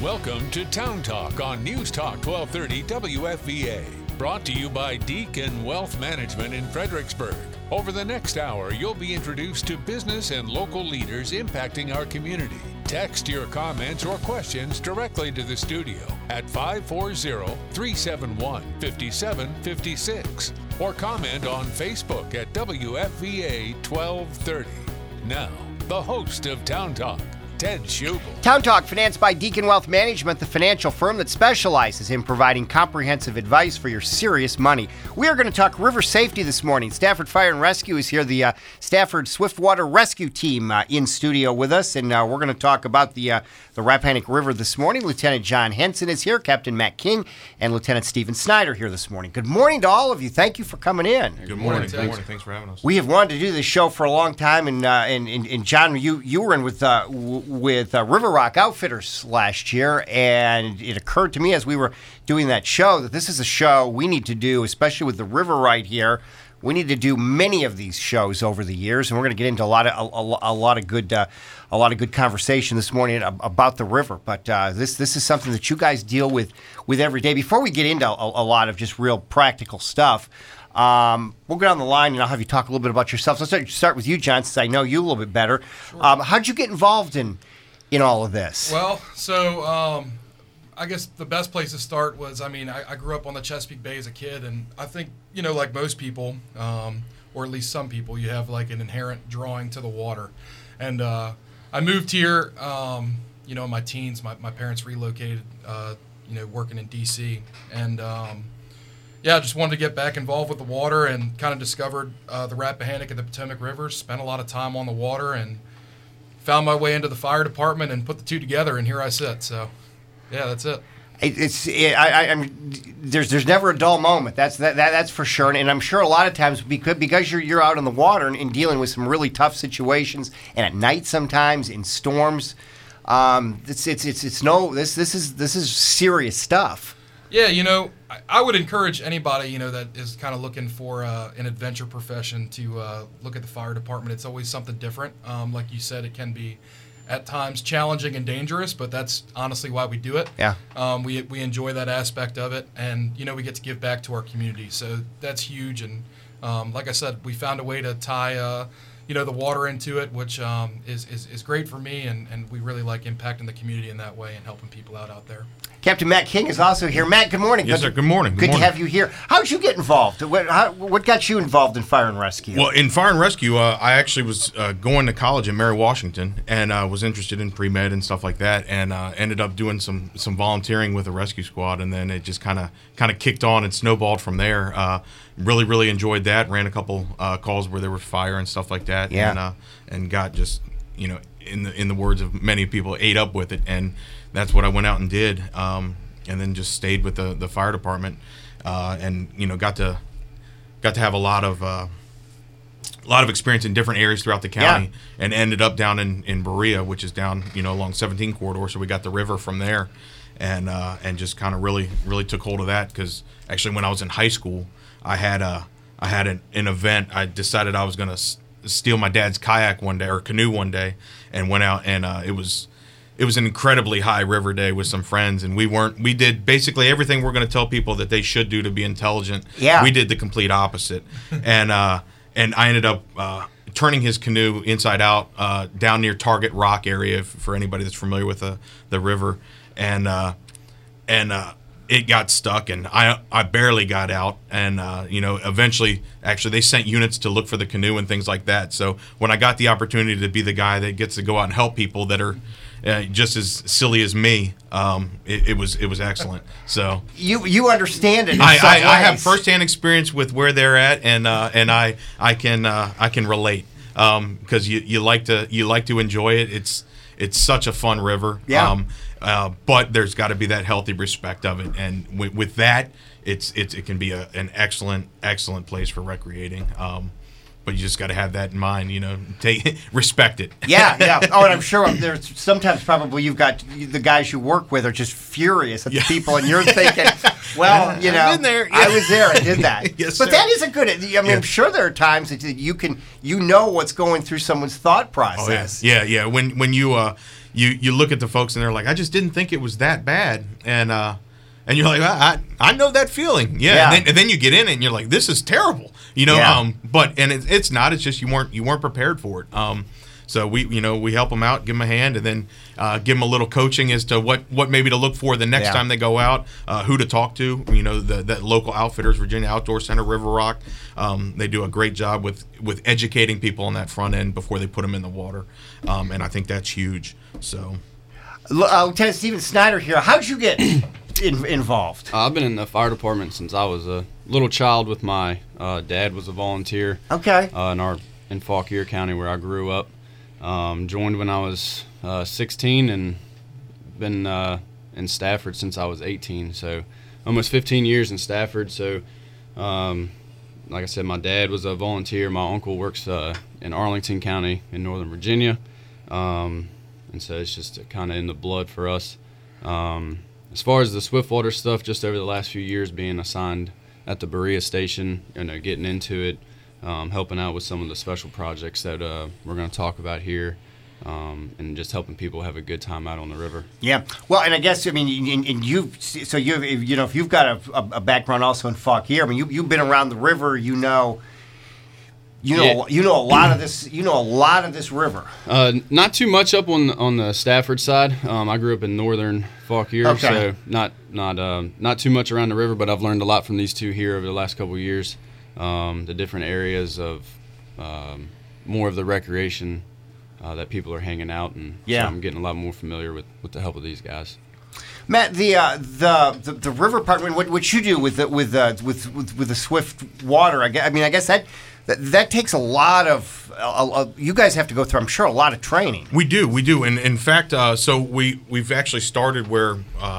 Welcome to Town Talk on News Talk 1230 WFVA. Brought to you by Deacon Wealth Management in Fredericksburg. Over the next hour, you'll be introduced to business and local leaders impacting our community. Text your comments or questions directly to the studio at 540-371-5756 or comment on Facebook at WFVA 1230. Now, the host of Town Talk, Ted Schubel. Town Talk, financed by Deacon Wealth Management, the financial firm that specializes in providing comprehensive advice for your serious money. We are going to talk river safety this morning. Stafford Fire and Rescue is here, the Stafford Swiftwater Rescue Team in studio with us, and we're going to talk about the Rappahannock River this morning. Lieutenant John Henson is here, Captain Matt King, and Lieutenant Stephen Snyder here this morning. Good morning to all of you. Thank you for coming in. Good morning. Good morning. Thanks for having us. We have wanted to do this show for a long time, and John, you were in with River Rock Outfitters last year, and it occurred to me as we were doing that show that this is a show we need to do, especially with the river right here. We need to do many of these shows over the years, and we're going to get into a lot of good conversation this morning about the river. But this is something that you guys deal with every day. Before we get into a lot of just real practical stuff, we'll get on the line and I'll have you talk a little bit about yourself. So let's start with you, John, since I know you a little bit better. Sure. How'd you get involved in all of this? Well, so I guess the best place to start was, I grew up on the Chesapeake Bay as a kid, and I think, like most people, or at least some people, you have like an inherent drawing to the water. And I moved here, in my teens. My parents relocated, working in D.C. And, I just wanted to get back involved with the water and kind of discovered the Rappahannock and the Potomac rivers, spent a lot of time on the water, and found my way into the fire department and put the two together, and here I sit. So, yeah, that's it. There's never a dull moment. That's for sure. And I'm sure a lot of times because you're out on the water and dealing with some really tough situations, and at night sometimes in storms, this is serious stuff. Yeah, I would encourage anybody, that is kind of looking for an adventure profession to look at the fire department. It's always something different. Like you said, it can be at times challenging and dangerous, but that's honestly why we do it. Yeah. We enjoy that aspect of it, and, we get to give back to our community. So that's huge. And like I said, we found a way to tie, the water into it, which is great for me, and we really like impacting the community in that way and helping people out there. Captain Matt King is also here. Matt, good morning. Yes, sir. Good morning. Good to have you here. How'd you get involved? What got you involved in fire and rescue? Well, in fire and rescue, I actually was going to college in Mary Washington, and was interested in pre-med and stuff like that, and ended up doing some volunteering with a rescue squad, and then it just kind of kicked on and snowballed from there. Really, really enjoyed that. Ran a couple calls where there was fire and stuff like that, and got just, in the words of many people, ate up with it, and that's what I went out and did, and then just stayed with the fire department, and got to have a lot of experience in different areas throughout the county, and ended up down in Berea, which is down along 17 corridor. So we got the river from there, and just kind of really took hold of that, because actually when I was in high school, I had an event. I decided I was going to steal my dad's kayak one day, or canoe one day, and went out, and it was an incredibly high river day with some friends, and we did basically everything we're going to tell people that they should do to be intelligent. Yeah. We did the complete opposite. And I ended up turning his canoe inside out down near Target Rock area, for anybody that's familiar with the river. And it got stuck, and I barely got out. And, eventually, actually, they sent units to look for the canoe and things like that. So when I got the opportunity to be the guy that gets to go out and help people that are just as silly as me, it was excellent. So you understand it. I have firsthand experience with where they're at, and I can relate, because you like to enjoy it. It's such a fun river. Yeah. But there's got to be that healthy respect of it, and with that, it can be an excellent place for recreating. But you just got to have that in mind, respect it. Yeah. Oh, and I'm sure there's sometimes probably you've got the guys you work with are just furious at the people, and you're thinking, well, I've been there. I was there, I did that. Yes, but sir. that isn't good. I'm sure there are times that you know what's going through someone's thought process. Oh, yeah. When you you look at the folks and they're like, I just didn't think it was that bad, and you're like, I know that feeling, yeah. And then you get in it and you're like, this is terrible, But it's not. It's just you weren't prepared for it. So we help them out, give them a hand, and then give them a little coaching as to what maybe to look for the next time they go out, who to talk to. The local outfitters, Virginia Outdoor Center, River Rock, they do a great job with educating people on that front end before they put them in the water, and I think that's huge. So, Lieutenant Steven Snyder here. How'd you get involved? I've been in the fire department since I was a little child. With my dad was a volunteer. Okay. In Fauquier County where I grew up. Joined when I was 16 and been in Stafford since I was 18, so almost 15 years in Stafford. So, like I said, my dad was a volunteer. My uncle works in Arlington County in Northern Virginia, and so it's just kind of in the blood for us. As far as the Swiftwater stuff, just over the last few years being assigned at the Berea station, getting into it. Helping out with some of the special projects that we're going to talk about here, and just helping people have a good time out on the river. Yeah, well, and I guess if you've got a background also in Fauquier, you've been around the river, you know a lot of this. You know a lot of this river. Not too much up on the Stafford side. I grew up in northern Fauquier, so not too much around the river. But I've learned a lot from these two here over the last couple of years. The different areas of more of the recreation that people are hanging out, and so I'm getting a lot more familiar with the help of these guys. Matt, the river part, what you do with the swift water, I guess that takes a lot of you guys have to go through, I'm sure, a lot of training. We do, and in fact, so we've actually started where.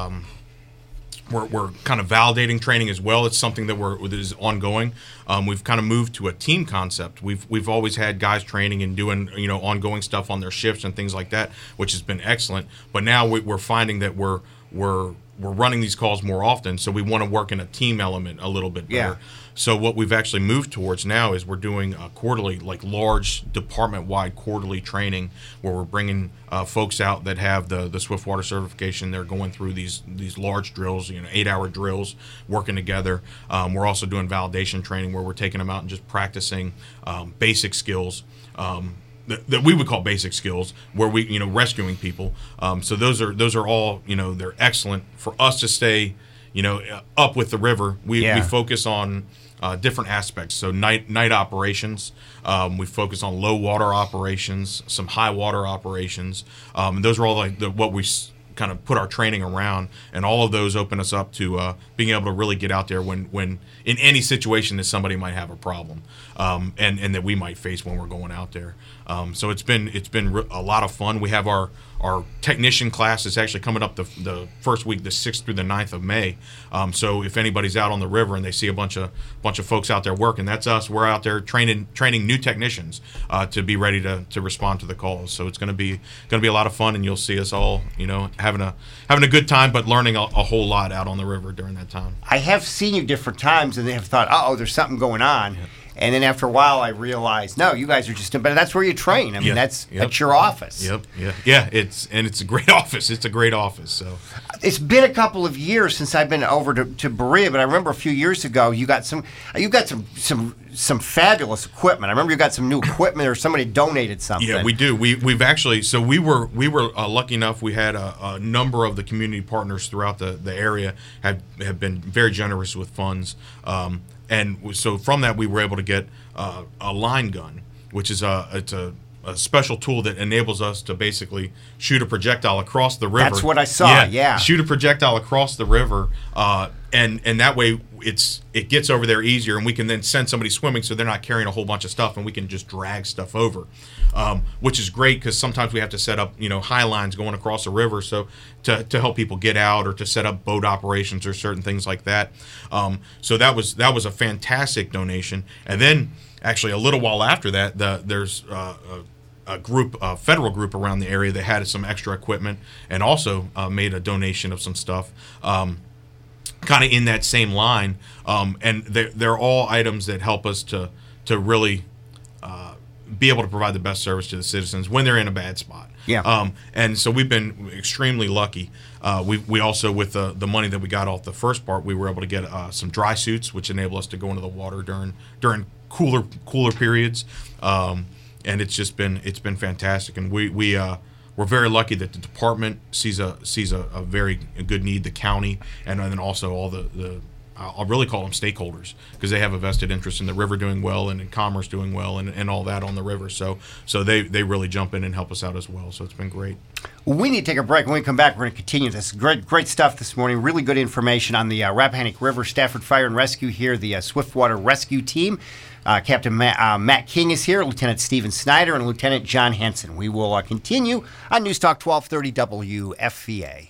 We're kind of validating training as well. It's something that is ongoing. We've kind of moved to a team concept. We've always had guys training and doing ongoing stuff on their shifts and things like that, which has been excellent. But now we're finding that we're running these calls more often, so we want to work in a team element a little bit better. Yeah. So what we've actually moved towards now is we're doing a quarterly, like large department-wide quarterly training where we're bringing folks out that have the Swiftwater certification. They're going through these large drills, 8-hour drills, working together. We're also doing validation training where we're taking them out and just practicing basic skills. That we would call basic skills, where we rescuing people. So those are all they're excellent for us to stay up with the river. We focus on different aspects. So night operations. We focus on low water operations, some high water operations. And those are all like what we kind of put our training around, and all of those open us up to being able to really get out there when in any situation that somebody might have a problem, and that we might face when we're going out there. So it's been a lot of fun. We have our technician class is actually coming up the first week, the 6th through the 9th of May. So if anybody's out on the river and they see a bunch of folks out there working, that's us. We're out there training new technicians to be ready to respond to the calls. So it's going to be a lot of fun, and you'll see us all having a good time, but learning a whole lot out on the river during that time. I have seen you different times, and they have thought, there's something going on. Yeah. And then after a while, I realized, no, you guys are just. But that's where you train. That's your office. Yeah. It's a great office. It's a great office. So it's been a couple of years since I've been over to Berea, but I remember a few years ago you got some fabulous equipment. I remember you got some new equipment, or somebody donated something. Yeah, we do. We've actually. So we were lucky enough. We had a number of the community partners throughout the area have been very generous with funds. And so from that, we were able to get a line gun, which is it's a special tool that enables us to basically shoot a projectile across the river. That's what I saw. Yeah. Shoot a projectile across the river, and that way it gets over there easier, and we can then send somebody swimming, so they're not carrying a whole bunch of stuff, and we can just drag stuff over, which is great because sometimes we have to set up high lines going across the river, so to help people get out, or to set up boat operations or certain things like that. So that was a fantastic donation, and then actually a little while after that, there's a federal group around the area that had some extra equipment and also made a donation of some stuff. Kind of in that same line, and they're all items that help us to really be able to provide the best service to the citizens when they're in a bad spot. Yeah. And so we've been extremely lucky. We also, with the money that we got off the first part, we were able to get some dry suits, which enable us to go into the water during cooler periods. And it's been fantastic. And we're very lucky that the department sees a very good need, the county, and then also all the I'll really call them stakeholders, because they have a vested interest in the river doing well and in commerce doing well and all that on the river. So they really jump in and help us out as well. So it's been great. We need to take a break. When we come back, we're going to continue this. Great stuff this morning. Really good information on the Rappahannock River Stafford Fire and Rescue here, the Swiftwater Rescue Team. Captain Matt King is here, Lieutenant Stephen Snyder, and Lieutenant John Hanson. We will continue on News Talk 1230 WFVA.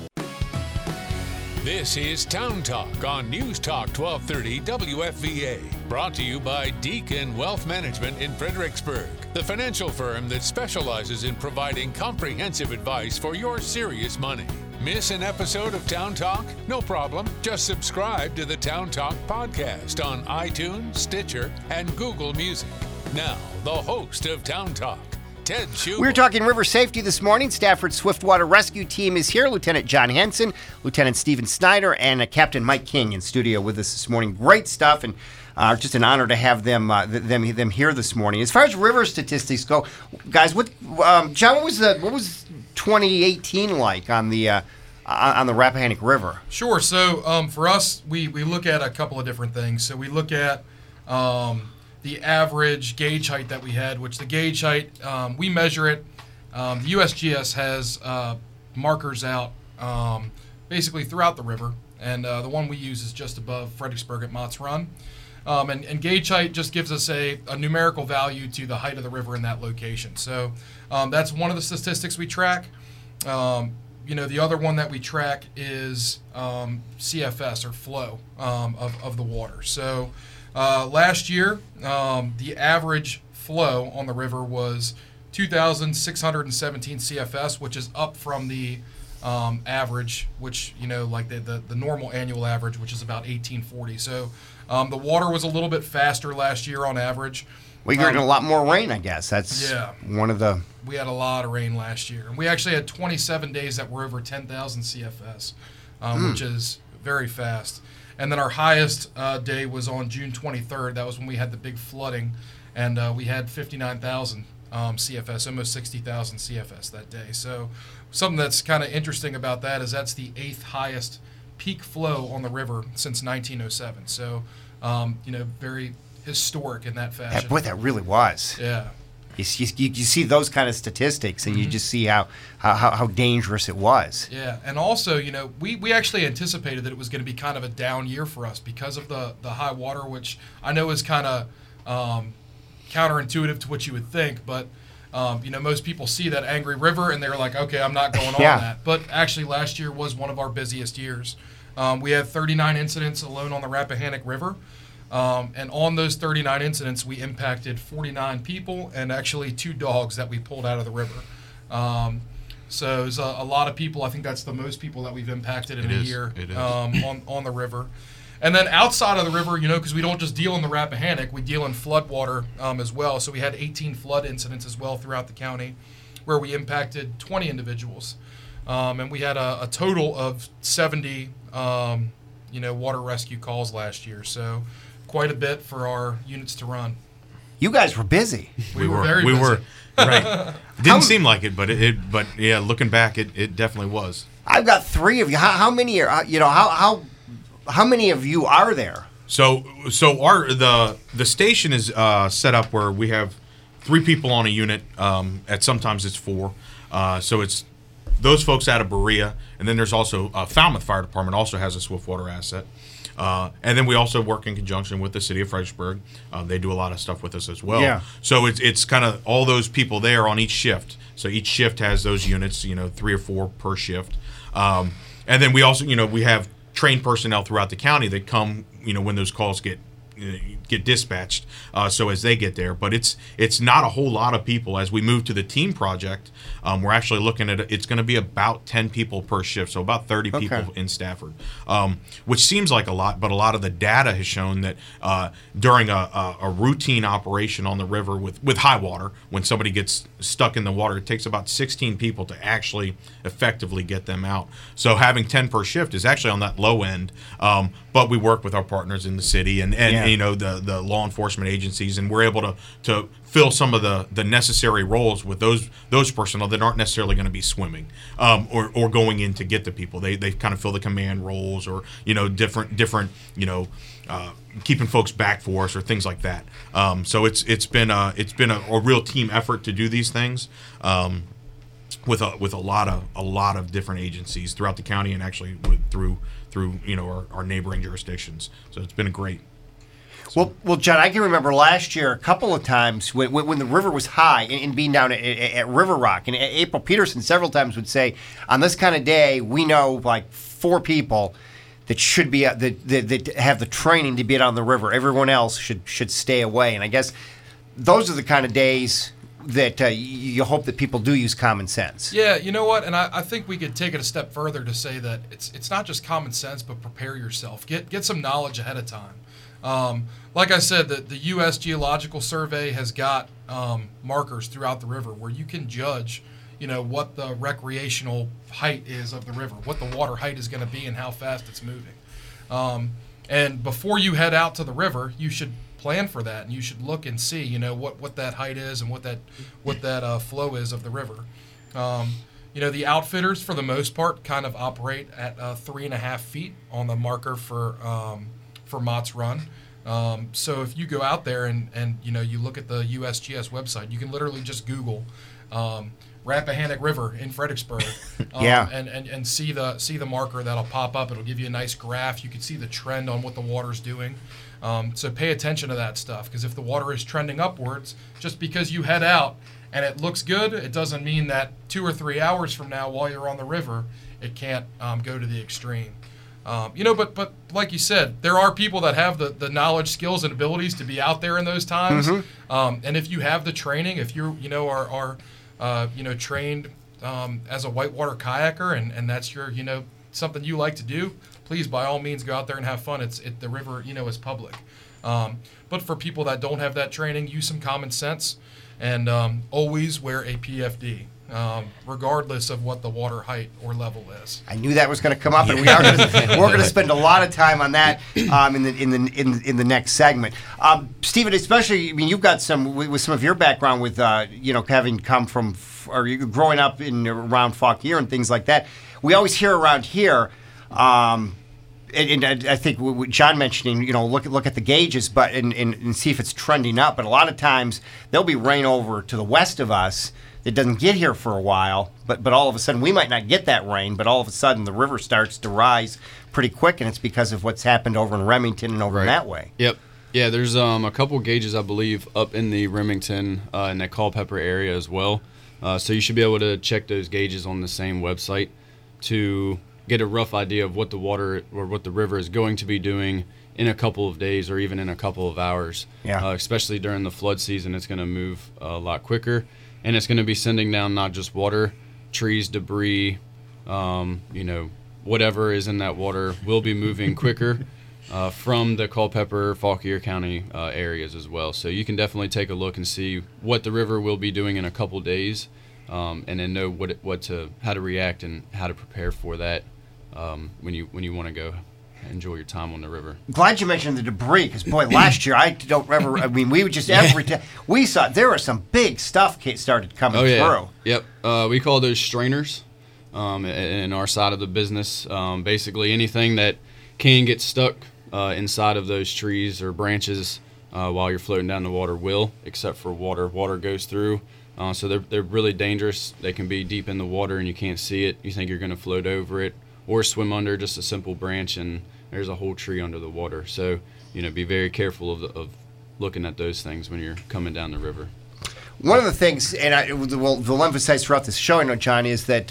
This is Town Talk on News Talk 1230 WFVA. Brought to you by Deacon Wealth Management in Fredericksburg, the financial firm that specializes in providing comprehensive advice for your serious money. Miss an episode of Town Talk? No problem. Just subscribe to the Town Talk podcast on iTunes, Stitcher, and Google Music. Now, the host of Town Talk, Ted Schubel. We're talking river safety this morning. Stafford Swiftwater Rescue Team is here. Lieutenant John Hanson, Lieutenant Stephen Snyder, and Captain Mike King in studio with us this morning. Great stuff, and just an honor to have them here this morning. As far as river statistics go, guys, John, what was 2018 like on the Rappahannock River? Sure. So for us, we look at a couple of different things. So we look at the average gauge height that we had, which the gauge height, we measure it. The USGS has markers out basically throughout the river, and the one we use is just above Fredericksburg at Mott's Run. And gauge height just gives us a numerical value to the height of the river in that location. So that's one of the statistics we track. The other one that we track is CFS, or flow of the water. So last year, the average flow on the river was 2,617 CFS, which is up from the average, which, like the normal annual average, which is about 1,840. So the water was a little bit faster last year on average. We got a lot more rain, I guess. That's one of the... We had a lot of rain last year. And we actually had 27 days that were over 10,000 CFS, which is very fast. And then our highest day was on June 23rd. That was when we had the big flooding, and we had 59,000 CFS, almost 60,000 CFS that day. So something that's kind of interesting about that is that's the 8th highest peak flow on the river since 1907. So, very historic in that fashion. Boy, that really was. Yeah. You see those kind of statistics, and you just see how dangerous it was. Yeah, and also, we actually anticipated that it was going to be kind of a down year for us because of the high water, which I know is kind of counterintuitive to what you would think, but most people see that angry river and they're like, okay, I'm not going on that. But actually, last year was one of our busiest years. We had 39 incidents alone on the Rappahannock River. And on those 39 incidents, we impacted 49 people and actually 2 dogs that we pulled out of the river. So it was a lot of people. I think that's the most people that we've impacted in a year on the river. And then outside of the river, because we don't just deal in the Rappahannock, we deal in floodwater as well. So we had 18 flood incidents as well throughout the county where we impacted 20 individuals. And we had a total of 70, water rescue calls last year. So quite a bit for our units to run. You guys were busy. We were very busy. We were, right. It didn't seem like it, but yeah, looking back, it definitely was. I've got 3 of you. How many are, how many of you are there? So the station is set up where we have 3 people on a unit. At sometimes it's 4. So it's those folks out of Berea, and then there's also Falmouth Fire Department also has a Swiftwater asset. And then we also work in conjunction with the city of Fredericksburg. They do a lot of stuff with us as well. Yeah. So it's kind of all those people there on each shift. So each shift has those units, 3 or 4 per shift. And then we also, we have trained personnel throughout the county that come, when those calls get dispatched. So as they get there, but it's not a whole lot of people. As we move to the team project, we're actually looking at it's going to be about 10 people per shift, so about 30 people in Stafford, which seems like a lot, but a lot of the data has shown that during a routine operation on the river with high water, when somebody gets stuck in the water, it takes about 16 people to actually effectively get them out. So having 10 per shift is actually on that low end. But we work with our partners in the city and you know, the law enforcement agencies, and we're able to fill some of the necessary roles with those personnel that aren't necessarily going to be swimming or going in to get the people. They kind of fill the command roles, or, you know, different you know, keeping folks back for us or things like that. So it's been a real team effort to do these things. With a lot of different agencies throughout the county, and actually through you know, our neighboring jurisdictions. So it's been a great. Well, John, I can remember last year a couple of times when the river was high and being down at River Rock, and April Peterson several times would say, on this kind of day, we know like 4 people that should be that have the training to be out on the river. Everyone else should stay away. And I guess those are the kind of days that you hope that people do use common sense. Yeah, you know what? And I think we could take it a step further to say that it's not just common sense, but prepare yourself. Get some knowledge ahead of time. Like I said, the U.S. Geological Survey has got markers throughout the river where you can judge, you know, what the recreational height is of the river, what the water height is going to be, and how fast it's moving. And before you head out to the river, you should plan for that, and you should look and see, you know, what that height is and what that flow is of the river. You know, the outfitters for the most part kind of operate at 3.5 feet on the marker for Mott's Run. So if you go out there and you know, you look at the USGS website, you can literally just Google Rappahannock River in Fredericksburg, and see the marker that'll pop up. It'll give you a nice graph. You can see the trend on what the water's doing. So pay attention to that stuff, because if the water is trending upwards, just because you head out and it looks good, it doesn't mean that 2 or 3 hours from now, while you're on the river, it can't go to the extreme. You know, but like you said, there are people that have the knowledge, skills, and abilities to be out there in those times. Mm-hmm. And if you have the training, if you are trained as a whitewater kayaker, and that's your, you know, something you like to do, please, by all means, go out there and have fun. The river, you know, is public. But for people that don't have that training, use some common sense, and always wear a PFD. Regardless of what the water height or level is. I knew that was going to come up, and we're going to spend a lot of time on that in the next segment. Stephen, especially, I mean, you've got with some of your background with you know, having come from or you growing up around Fauquier and things like that. We always hear around here. And I think what John mentioning, you know, look at the gauges, but and see if it's trending up. But a lot of times there'll be rain over to the west of us. It doesn't get here for a while, but all of a sudden we might not get that rain, but all of a sudden the river starts to rise pretty quick, and it's because of what's happened over in Remington and over in that way. Yep. Yeah, there's a couple gauges, I believe, up in the Remington and that Culpeper area as well. So you should be able to check those gauges on the same website to get a rough idea of what the water or what the river is going to be doing in a couple of days or even in a couple of hours. Yeah. Especially during the flood season, it's going to move a lot quicker. And it's going to be sending down not just water, trees, debris, you know, whatever is in that water will be moving quicker from the Culpeper, Fauquier County areas as well. So you can definitely take a look and see what the river will be doing in a couple days, and then know how to react and how to prepare for that when you want to go enjoy your time on the river. Glad you mentioned the debris, because boy, last year we would just every time we saw there was some big stuff started coming through. Yep, we call those strainers in our side of the business. Basically, anything that can get stuck inside of those trees or branches while you're floating down the water will, except for water. Water goes through, so they're really dangerous. They can be deep in the water and you can't see it. You think you're going to float over it or swim under just a simple branch, and there's a whole tree under the water. So, you know, be very careful of looking at those things when you're coming down the river. One of the things, and we'll emphasize throughout this show, I know, John, is that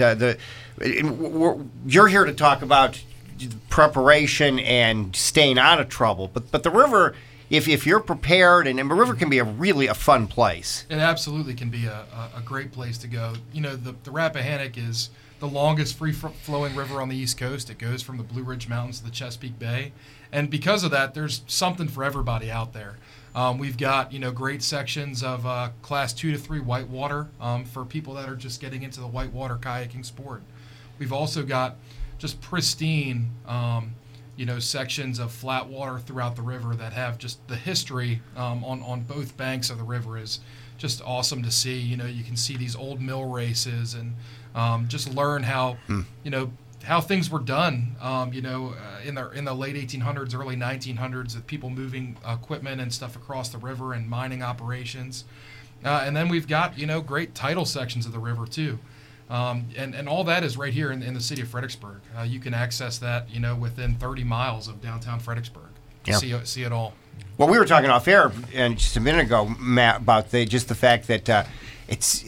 you're here to talk about preparation and staying out of trouble. But the river, if you're prepared, and the river can be a fun place. It absolutely can be a great place to go. You know, the Rappahannock is the longest free-flowing river on the East Coast. It goes from the Blue Ridge Mountains to the Chesapeake Bay. And because of that, there's something for everybody out there. We've got, great sections of class 2 to 3 whitewater for people that are just getting into the whitewater kayaking sport. We've also got just pristine, sections of flat water throughout the river that have just the history on both banks of the river is just awesome to see. You can see these old mill races and just learn how, how things were done, in the late 1800s, early 1900s, with people moving equipment and stuff across the river and mining operations. And then we've got, great tidal sections of the river too. And all that is right here in the city of Fredericksburg. You can access that, within 30 miles of downtown Fredericksburg. Yeah. See it all. Well, we were talking off air and just a minute ago, Matt, about the fact that it's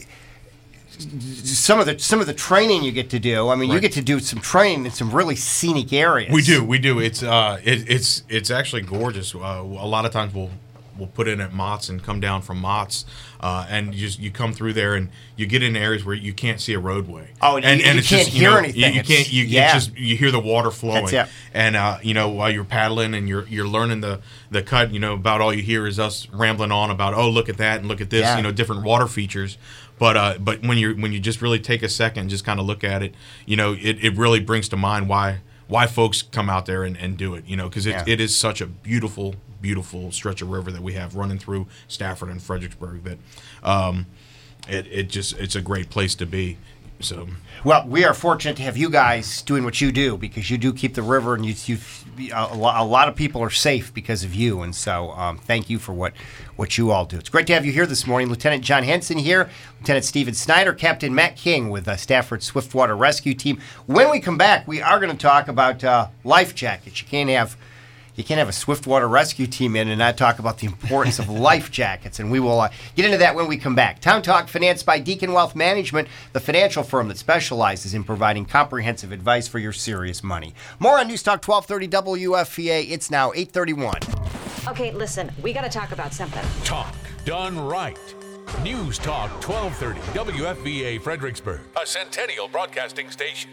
some of the training you get to do. I mean, you get to do some training in some really scenic areas. We do. It's actually gorgeous. A lot of times we'll put in at Mott's and come down from Mott's, and you come through there and you get in areas where you can't see a roadway. Oh, and you it's can't just, hear anything. You hear the water flowing. That's it. And while you're paddling and you're learning the cut, about all you hear is us rambling on about, oh, look at that and look at this, different water features. But when you just really take a second and just kind of look at it, it really brings to mind why folks come out there and do it, because it is such a beautiful stretch of river that we have running through Stafford and Fredericksburg that it's a great place to be. So, well, we are fortunate to have you guys doing what you do, because you do keep the river, and a lot of people are safe because of you. And so, thank you for what you all do. It's great to have you here this morning. Lieutenant John Henson here, Lieutenant Stephen Snyder, Captain Matt King with Stafford Swiftwater Rescue Team. When we come back, we are going to talk about life jackets. You can't have a Swiftwater Rescue Team in and not talk about the importance of life jackets, and we will get into that when we come back. Town Talk, financed by Deacon Wealth Management, the financial firm that specializes in providing comprehensive advice for your serious money. More on News Talk 1230 WFVA. It's now 8:31. Okay, listen, we got to talk about something. Talk done right. News Talk 1230 WFVA Fredericksburg, a Centennial Broadcasting station.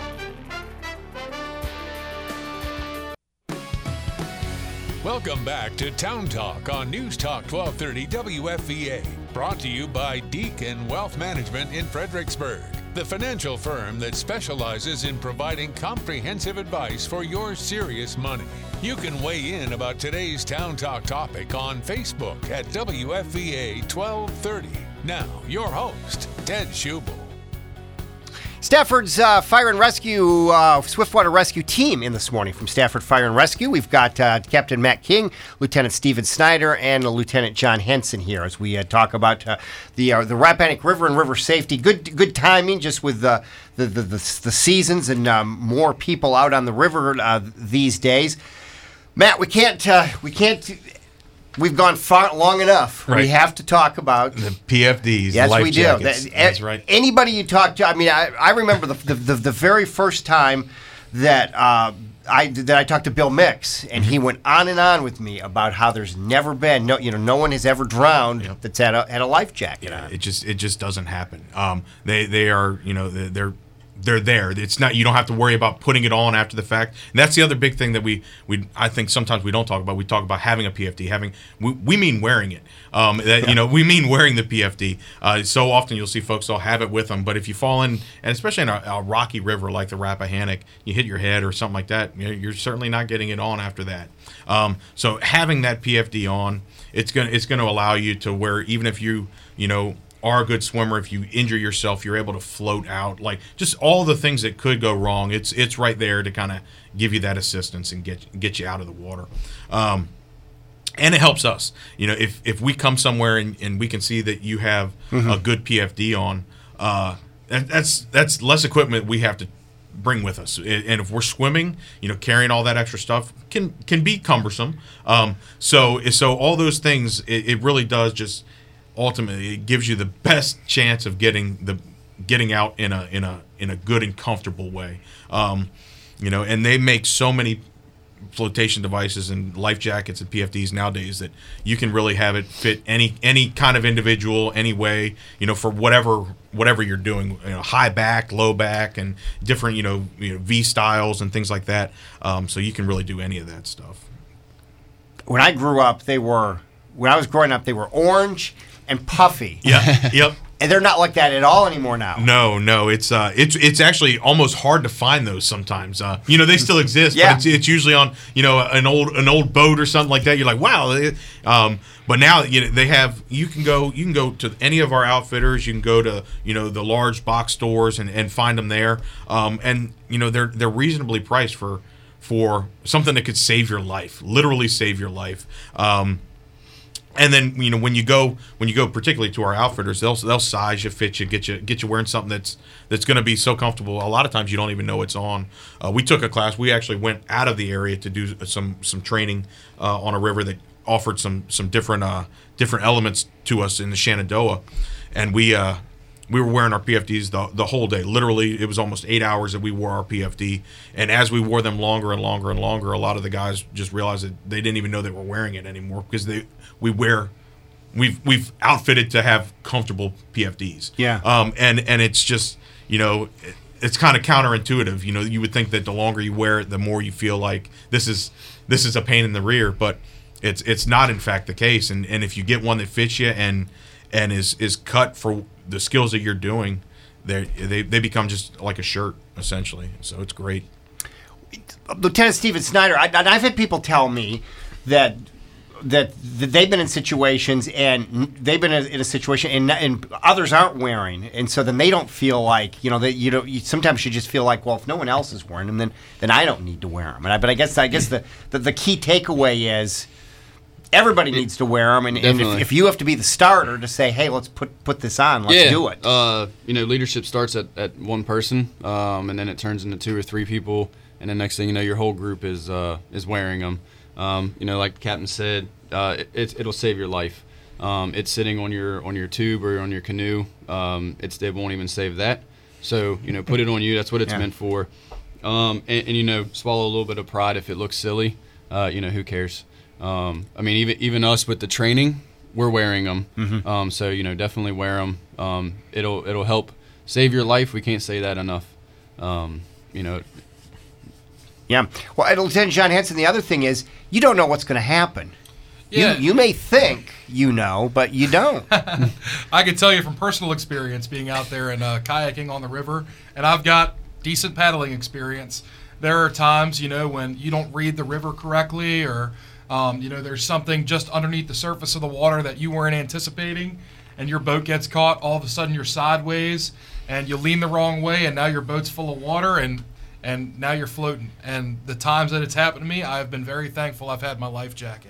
Welcome back to Town Talk on News Talk 1230 WFVA, brought to you by Deacon Wealth Management in Fredericksburg, the financial firm that specializes in providing comprehensive advice for your serious money. You can weigh in about today's Town Talk topic on Facebook at WFVA 1230. Now, your host, Ted Schubel. Stafford's Fire and Rescue, Swiftwater Rescue Team in this morning from Stafford Fire and Rescue. We've got Captain Matt King, Lieutenant Stephen Snyder, and Lieutenant John Henson here as we talk about the Rappahannock River and river safety. Good timing, just with the seasons and more people out on the river these days. Matt, we can't. We've gone long enough. Right. We have to talk about the PFDs. Yes, life we do. jackets. That's right. Anybody you talk to, I mean, I remember the very first time that I talked to Bill Mix, and he went on and on with me about how there's never been no one has ever drowned that's had a life jacket on. It just doesn't happen. They are they're there. It's not, you don't have to worry about putting it on after the fact. And that's the other big thing that we I think sometimes we don't talk about. We talk about having a PFD. We mean wearing it. We mean wearing the PFD. So often you'll see folks will have it with them, but if you fall in, and especially in a rocky river like the Rappahannock, you hit your head or something like that, you're certainly not getting it on after that. So having that PFD on, it's going to allow you to where even if you are a good swimmer, if you injure yourself, you're able to float out. Like, just all the things that could go wrong, it's right there to kind of give you that assistance and get you out of the water. And it helps us. If we come somewhere and we can see that you have a good PFD on, that's less equipment we have to bring with us. And if we're swimming, carrying all that extra stuff can be cumbersome. So all those things, it really does just. Ultimately, it gives you the best chance of getting out in a good and comfortable way. And they make so many flotation devices and life jackets and PFDs nowadays that you can really have it fit any kind of individual, any way, for whatever you're doing, high back, low back, and different, V styles and things like that. So you can really do any of that stuff. When I grew up, when I was growing up, they were orange and puffy. Yeah, yep. And they're not like that at all anymore now. No, it's actually almost hard to find those sometimes. They still exist, Yeah. but it's usually on an old boat or something like that. You're like, wow. But now they have. You can go to any of our outfitters. You can go to the large box stores and find them there. And they're reasonably priced for something that could save your life, literally save your life. And then when you go particularly to our outfitters, they'll size you, fit you, get you wearing something that's going to be so comfortable. A lot of times you don't even know it's on. We took a class. We actually went out of the area to do some training on a river that offered some different elements to us in the Shenandoah, and we were wearing our PFDs the whole day. Literally, it was almost 8 hours that we wore our PFD. And as we wore them longer and longer and longer, a lot of the guys just realized that they didn't even know they were wearing it anymore because we've outfitted to have comfortable PFDs. Yeah. And it's just, it's kind of counterintuitive. You would think that the longer you wear it, the more you feel like this is a pain in the rear, but it's not in fact the case. And if you get one that fits you and is cut for the skills that you're doing, they become just like a shirt essentially. So it's great. Lieutenant Steven Snyder, I've had people tell me that they've been in situations and they've been in a situation and others aren't wearing, and so then they don't feel like you sometimes you just feel like, well, if no one else is wearing them, then I don't need to wear them. But I guess the key takeaway is everybody needs to wear them, and if you have to be the starter to say, hey, let's put this on, let's do it. Leadership starts at one person, and then it turns into 2 or 3 people, and the next thing you know, your whole group is wearing them. Like the captain said, it'll save your life. It's sitting on your tube or on your canoe. It won't even save that. So put it on you. That's what it's meant for. And swallow a little bit of pride if it looks silly. Who cares? Even us with the training, we're wearing them. Mm-hmm. So definitely wear them. It'll help save your life. We can't say that enough. Yeah. Well, Lieutenant John Henson, the other thing is you don't know what's going to happen. Yeah. You may think but you don't. I can tell you from personal experience being out there and kayaking on the river, and I've got decent paddling experience. There are times, when you don't read the river correctly or, there's something just underneath the surface of the water that you weren't anticipating, and your boat gets caught. All of a sudden you're sideways, and you lean the wrong way, and now your boat's full of water, and now you're floating. And the times that it's happened to me, I've been very thankful I've had my life jacket.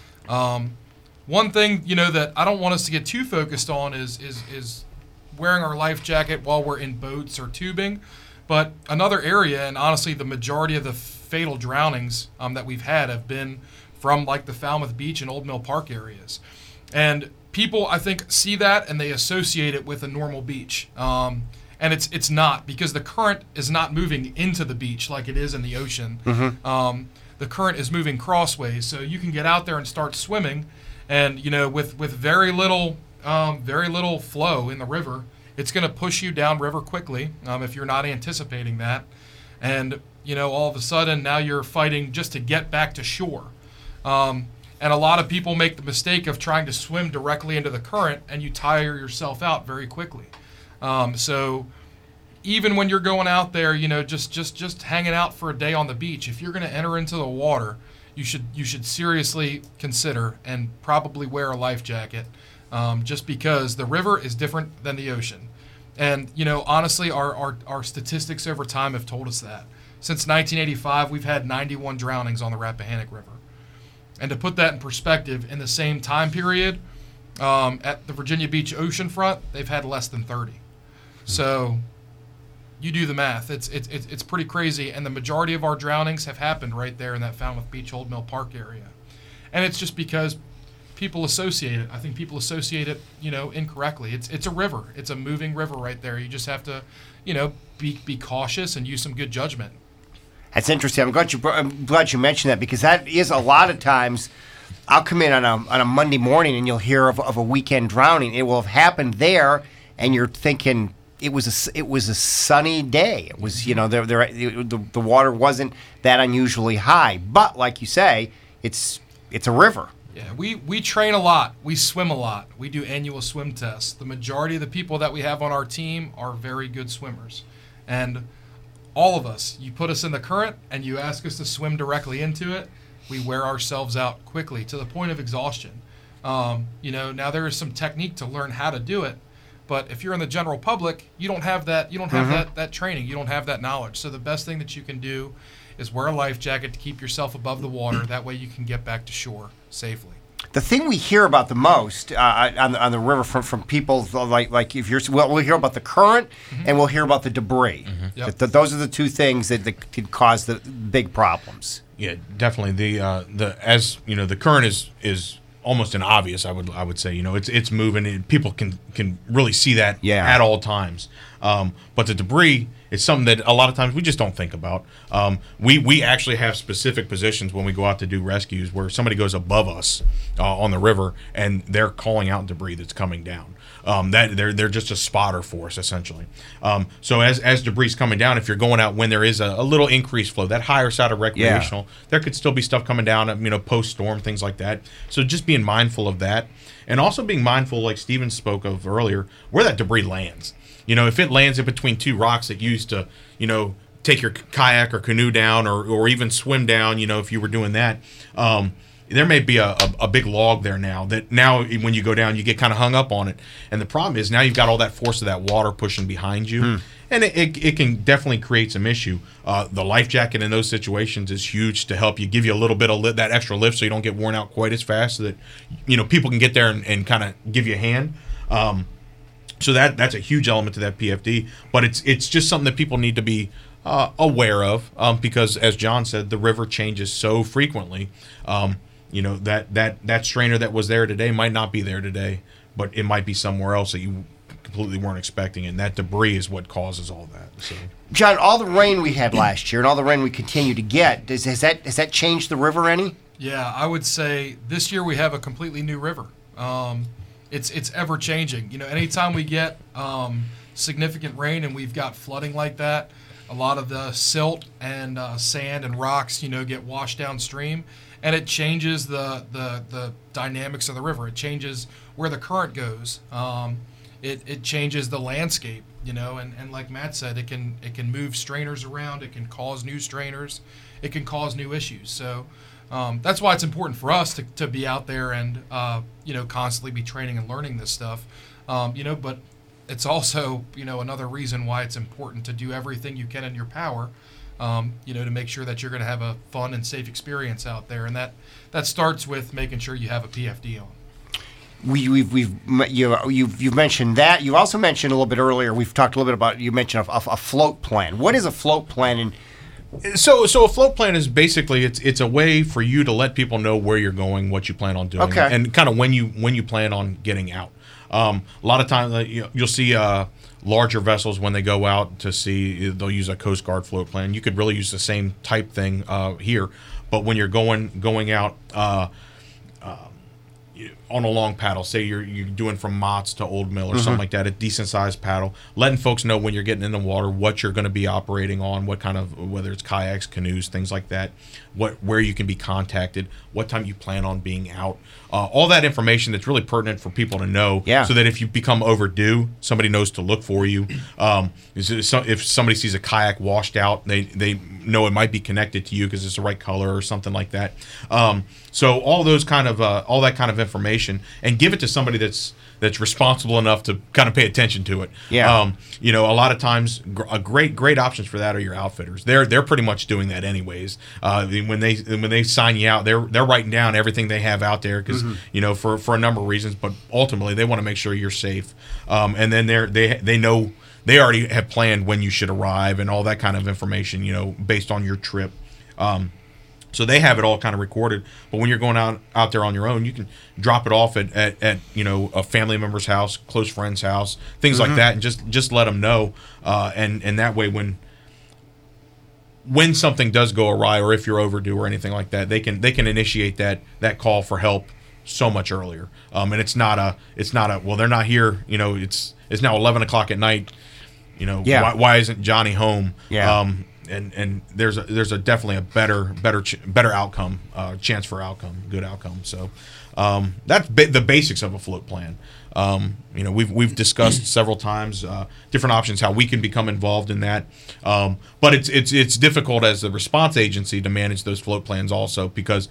One thing, that I don't want us to get too focused on is wearing our life jacket while we're in boats or tubing. But another area, and honestly the majority of the fatal drownings that we've had have been from like the Falmouth Beach and Old Mill Park areas. And people, I think, see that and they associate it with a normal beach. And it's not, because the current is not moving into the beach like it is in the ocean. Mm-hmm. The current is moving crossways, so you can get out there and start swimming, and with very little flow in the river, it's going to push you downriver quickly if you're not anticipating that, and all of a sudden now you're fighting just to get back to shore. And a lot of people make the mistake of trying to swim directly into the current, and you tire yourself out very quickly. So even when you're going out there, just hanging out for a day on the beach, if you're going to enter into the water, you should seriously consider and probably wear a life jacket, just because the river is different than the ocean. And, honestly, our statistics over time have told us that. Since 1985, we've had 91 drownings on the Rappahannock River. And to put that in perspective, in the same time period, at the Virginia Beach oceanfront, they've had less than 30. So you do the math. It's pretty crazy, and the majority of our drownings have happened right there in that Falmouth Beach, Old Mill Park area. And it's just because people associate it. I think people associate it, incorrectly. It's a river. It's a moving river right there. You just have to, be cautious and use some good judgment. That's interesting. I'm glad you mentioned that, because that is a lot of times. I'll come in on a Monday morning and you'll hear of a weekend drowning. It will have happened there, and you're thinking it was a sunny day. It was, the water wasn't that unusually high. But like you say, it's a river. Yeah, we train a lot. We swim a lot. We do annual swim tests. The majority of the people that we have on our team are very good swimmers. And all of us, you put us in the current and you ask us to swim directly into it, we wear ourselves out quickly to the point of exhaustion. Now there is some technique to learn how to do it, but if you're in the general public, you don't have that. You don't have that training. You don't have that knowledge. So the best thing that you can do is wear a life jacket to keep yourself above the water. That way you can get back to shore safely. The thing we hear about the most on the river from people, like if you're, we'll hear about the current and we'll hear about the debris. Yep. Those are the two things that could cause the big problems. Yeah, definitely. The current is almost an obvious. I would say, it's moving. People can really see that at all times. But the debris, it's something that a lot of times we just don't think about. We actually have specific positions when we go out to do rescues where somebody goes above us on the river and they're calling out debris that's coming down. That they're just a spotter for us essentially. So as debris is coming down, if you're going out when there is a little increased flow, that higher side of recreational, there could still be stuff coming down, post storm, things like that. So just being mindful of that, and also being mindful, like Steven spoke of earlier, where that debris lands. If it lands in between two rocks that you used to, take your kayak or canoe down or even swim down, if you were doing that, there may be a big log there now that now when you go down, you get kind of hung up on it. And the problem is now you've got all that force of that water pushing behind you. And it can definitely create some issue. The life jacket in those situations is huge to help you, give you a little bit of that extra lift so you don't get worn out quite as fast, so that, people can get there and kind of give you a hand. So that's a huge element to that PFD, but it's just something that people need to be aware of, because as John said, the river changes so frequently. That strainer that was there today might not be there today, but it might be somewhere else that you completely weren't expecting, and that debris is what causes all that. So, John, all the rain we had last year and all the rain we continue to get, has that changed the river any? Yeah, I would say this year we have a completely new river. It's ever changing. Anytime we get significant rain and we've got flooding like that, a lot of the silt and sand and rocks, get washed downstream, and it changes the dynamics of the river. It changes where the current goes. It changes the landscape, and like Matt said, it can move strainers around. It can cause new strainers. It can cause new issues. So. That's why it's important for us to be out there and, constantly be training and learning this stuff. But it's also, another reason why it's important to do everything you can in your power, to make sure that you're going to have a fun and safe experience out there. And that starts with making sure you have a PFD on. You've mentioned that. You also mentioned a little bit earlier, we've talked a little bit about, you mentioned a float plan. What is a float plan? So a float plan is basically it's a way for you to let people know where you're going, what you plan on doing, and kind of when you plan on getting out. A lot of times you'll see larger vessels when they go out to sea, they'll use a Coast Guard float plan. You could really use the same type thing here, but when you're going out on a long paddle, say you're doing from Mott's to Old Mill or something like that, a decent sized paddle, letting folks know when you're getting in the water what you're going to be operating on, what kind of, whether it's kayaks, canoes, things like that, where you can be contacted, what time you plan on being out, all that information that's really pertinent for people to know, so that if you become overdue, somebody knows to look for you. If somebody sees a kayak washed out, they know it might be connected to you because it's the right color or something like that. So all that kind of information, and give it to somebody that's responsible enough to kind of pay attention to it. A lot of times, great options for that are your outfitters. They're pretty much doing that anyways. When they sign you out, they're writing down everything they have out there because for a number of reasons, but ultimately they want to make sure you're safe. And then they know they already have planned when you should arrive and all that kind of information, based on your trip. So they have it all kind of recorded. But when you're going out there on your own, you can drop it off at a family member's house, close friend's house, things like that, and just let them know. And that way, when when something does go awry, or if you're overdue or anything like that, they can initiate that call for help so much earlier. And it's not a well, they're not here. It's now 11 o'clock at night. Why isn't Johnny home? Yeah. And there's definitely a better outcome, chance for good outcome. So that's the basics of a float plan. We've discussed several times different options how we can become involved in that, but it's difficult as the response agency to manage those float plans also, because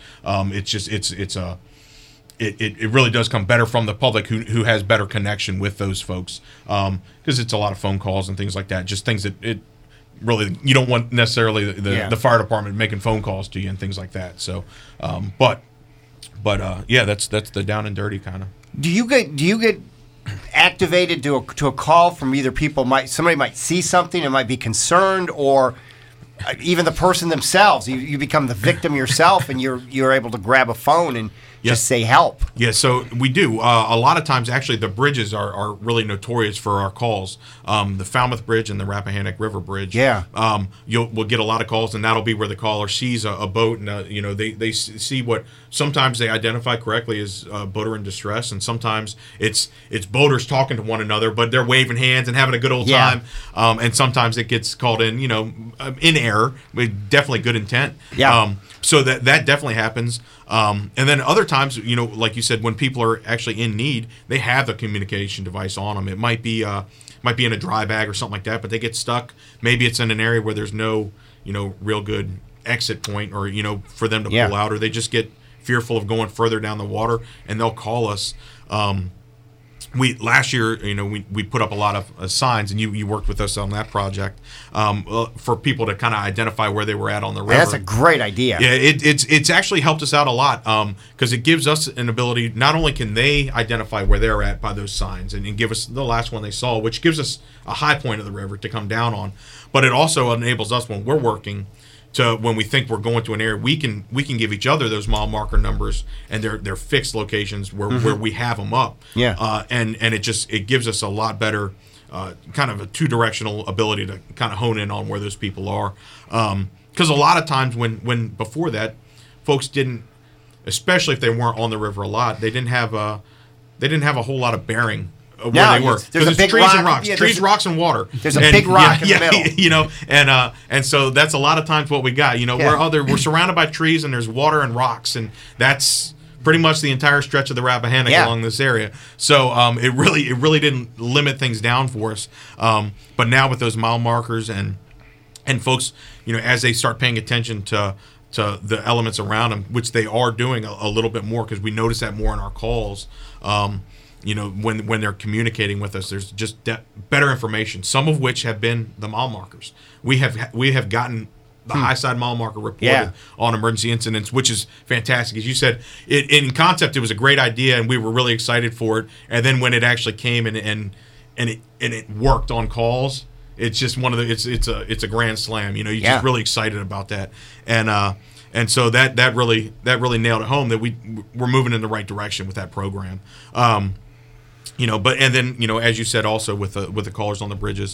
it really does come better from the public who has better connection with those folks, because it's a lot of phone calls and things like that, just things that really you don't want necessarily the fire department making phone calls to you and things like that. So but that's the down and dirty kind of. Do you get activated to a call from either somebody might see something and might be concerned, or even the person themselves? You become the victim yourself, and you're able to grab a phone and just say help. Yeah, so we do. A lot of times, actually, the bridges are really notorious for our calls. The Falmouth Bridge and the Rappahannock River Bridge. Yeah. We'll get a lot of calls, and that'll be where the caller sees a boat, and they see what sometimes they identify correctly as a boater in distress, and sometimes it's boaters talking to one another, but they're waving hands and having a good old time. And sometimes it gets called in, in error, with definitely good intent. Yeah. So that definitely happens. And then other times, like you said, when people are actually in need, they have the communication device on them. It might be in a dry bag or something like that, but they get stuck. Maybe it's in an area where there's no, real good exit point, or, for them to pull out, or they just get fearful of going further down the water, and they'll call us. Last year, we put up a lot of signs, and you worked with us on that project for people to kind of identify where they were at on the river. That's a great idea. Yeah, it's actually helped us out a lot, because it gives us an ability. Not only can they identify where they're at by those signs and give us the last one they saw, which gives us a high point of the river to come down on, but it also enables us when we're working to, when we think we're going to an area, we can give each other those mile marker numbers and their fixed locations where we have them up. Yeah. And it gives us a lot better kind of a two-directional ability to kind of hone in on where those people are. Because a lot of times when before that, folks didn't, especially if they weren't on the river a lot, they didn't have a whole lot of bearing where they were. There's a big trees rock, and rocks, trees, rocks, and water. There's a big rock in the middle. And so that's a lot of times what we got. We're surrounded by trees, and there's water and rocks, and that's pretty much the entire stretch of the Rappahannock along this area. So it really didn't limit things down for us. But now with those mile markers and folks, as they start paying attention to the elements around them, which they are doing a little bit more, because we notice that more in our calls. When they're communicating with us, there's just better information. Some of which have been the mile markers. We have gotten the high side mile marker reported on emergency incidents, which is fantastic. As you said, in concept, it was a great idea, and we were really excited for it. And then when it actually came and it worked on calls, it's just one of the it's a grand slam. You're just really excited about that. And so that really nailed it home that we're moving in the right direction with that program. But then as you said also with the callers on the bridges,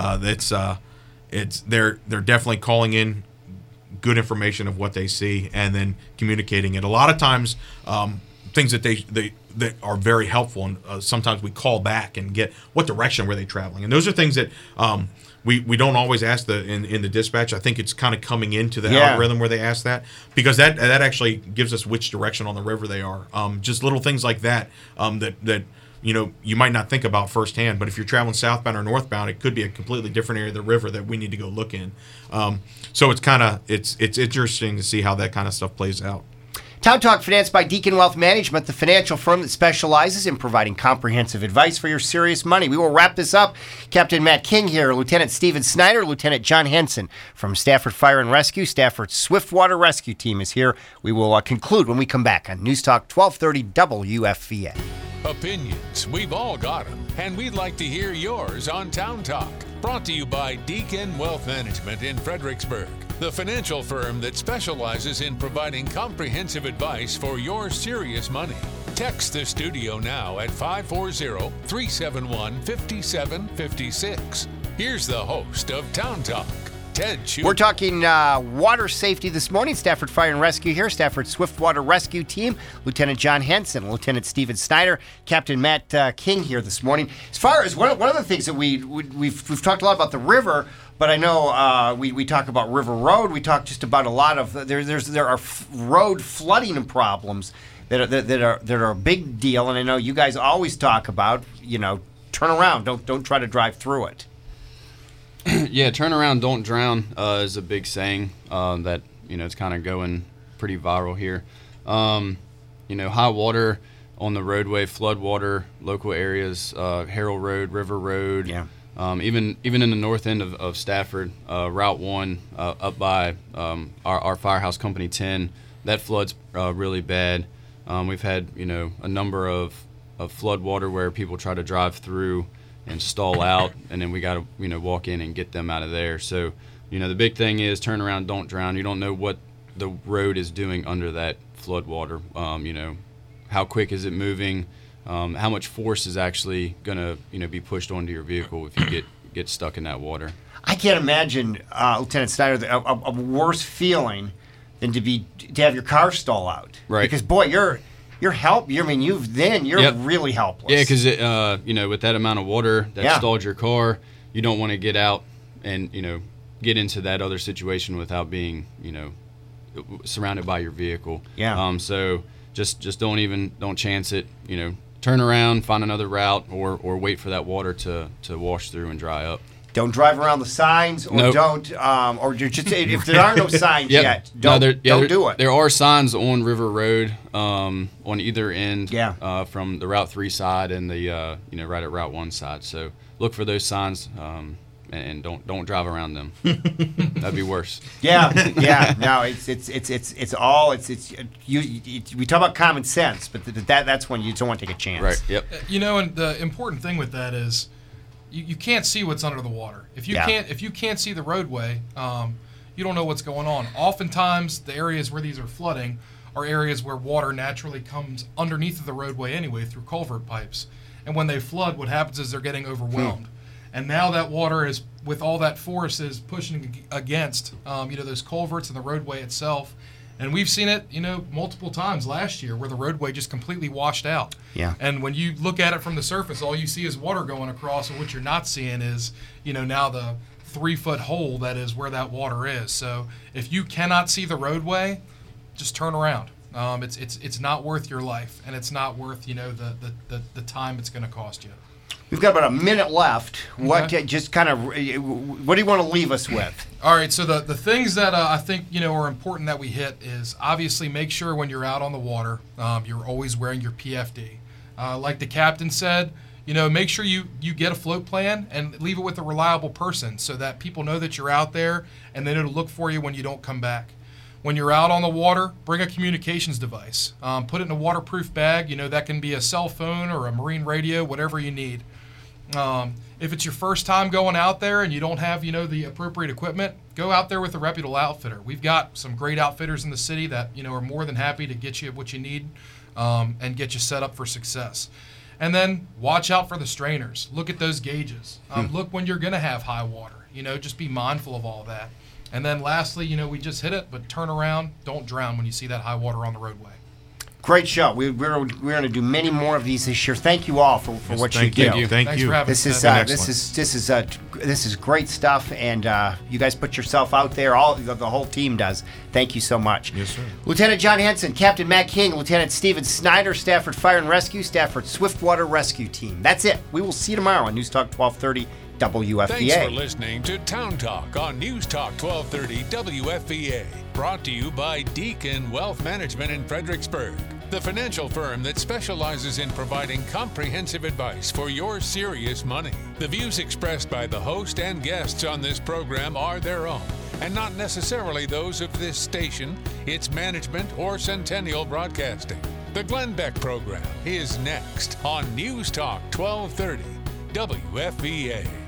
they're definitely calling in good information of what they see and then communicating it. A lot of times, things that that are very helpful, and sometimes we call back and get what direction were they traveling, and those are things that we don't always ask in the dispatch. I think it's kind of coming into the algorithm where they ask that, because that actually gives us which direction on the river they are. Just little things like that that you might not think about firsthand, but if you're traveling southbound or northbound, it could be a completely different area of the river that we need to go look in. So it's interesting to see how that kind of stuff plays out. Town Talk financed by Deacon Wealth Management, the financial firm that specializes in providing comprehensive advice for your serious money. We will wrap this up. Captain Matt King here, Lieutenant Stephen Snyder, Lieutenant John Henson from Stafford Fire and Rescue. Stafford's Swiftwater Rescue Team is here. We will conclude when we come back on News Talk 1230 WFVA. Opinions, we've all got them, and we'd like to hear yours on Town Talk. Brought to you by Deacon Wealth Management in Fredericksburg, the financial firm that specializes in providing comprehensive advice for your serious money. Text the studio now at 540-371-5756. Here's the host of Town Talk, Ted Chu. We're talking water safety this morning. Stafford Fire and Rescue here. Stafford Swiftwater Rescue Team. Lieutenant John Henson, Lieutenant Stephen Snyder, Captain Matt King here this morning. As far as one of the things that we've talked a lot about the river, but I know we talk about River Road. We talk just about a lot of there are road flooding problems that are a big deal, and I know you guys always talk about, turn around, don't try to drive through it. Yeah, turn around, don't drown is a big saying that it's kind of going pretty viral here. High water on the roadway, flood water, local areas, Harold Road, River Road. Yeah. Even in the north end of Stafford, Route 1 up by our Firehouse Company 10, that floods really bad. We've had a number of flood water where people try to drive through and stall out, and then we got to walk in and get them out of there. So the big thing is turn around, don't drown. You don't know what the road is doing under that flood water. How quick is it moving? How much force is actually going to be pushed onto your vehicle if you get stuck in that water? I can't imagine, Lieutenant Snyder, a worse feeling than to have your car stall out. Right. Because boy, you're really helpless. Yeah, because with that amount of water that stalled your car, you don't want to get out and get into that other situation without being surrounded by your vehicle. Yeah. So just don't chance it. Turn around, find another route, or wait for that water to wash through and dry up. Don't drive around the signs, or nope. don't, or just if there are no signs yet, don't do it. There are signs on River Road on either end, from the Route 3 side and the right at Route 1 side. So look for those signs and don't drive around them. That'd be worse. Yeah. No, we talk about common sense, but that's when you don't want to take a chance. Right. Yep. And the important thing with that is you can't see what's under the water. If you can't see the roadway, you don't know what's going on. Oftentimes, the areas where these are flooding are areas where water naturally comes underneath of the roadway anyway through culvert pipes. And when they flood, what happens is they're getting overwhelmed. And now that water is, with all that force, is pushing against those culverts and the roadway itself. And we've seen it, multiple times last year where the roadway just completely washed out. Yeah. And when you look at it from the surface, all you see is water going across, and what you're not seeing is, now the 3-foot hole that is where that water is. So if you cannot see the roadway, just turn around. It's not worth your life, and it's not worth the time it's going to cost you. We've got about a minute left. What Okay. do you want to leave us with? All right, so the things that I think are important that we hit is obviously make sure when you're out on the water, you're always wearing your PFD. Like the captain said, make sure you get a float plan and leave it with a reliable person so that people know that you're out there, and then it'll look for you when you don't come back. When you're out on the water, bring a communications device. Put it in a waterproof bag. That can be a cell phone or a marine radio, whatever you need. If it's your first time going out there and you don't have, the appropriate equipment, go out there with a reputable outfitter. We've got some great outfitters in the city that, are more than happy to get you what you need and get you set up for success. And then watch out for the strainers. Look at those gauges. Look when you're going to have high water. Just be mindful of all that. And then lastly, we just hit it, but turn around, don't drown when you see that high water on the roadway. Great show. We're going to do many more of these this year. Thank you all for what you do. Thank you. For having This is us. this is great stuff, and you guys put yourself out there. The whole team does. Thank you so much. Yes, sir. Lieutenant John Henson, Captain Matt King, Lieutenant Stephen Snyder, Stafford Fire and Rescue, Stafford Swiftwater Rescue Team. That's it. We will see you tomorrow on News Talk 1230 WFVA. Thanks for listening to Town Talk on News Talk 1230 WFVA. Brought to you by Deacon Wealth Management in Fredericksburg, the financial firm that specializes in providing comprehensive advice for your serious money. The views expressed by the host and guests on this program are their own, and not necessarily those of this station, its management, or Centennial Broadcasting. The Glenn Beck program is next on News Talk 1230 WFVA.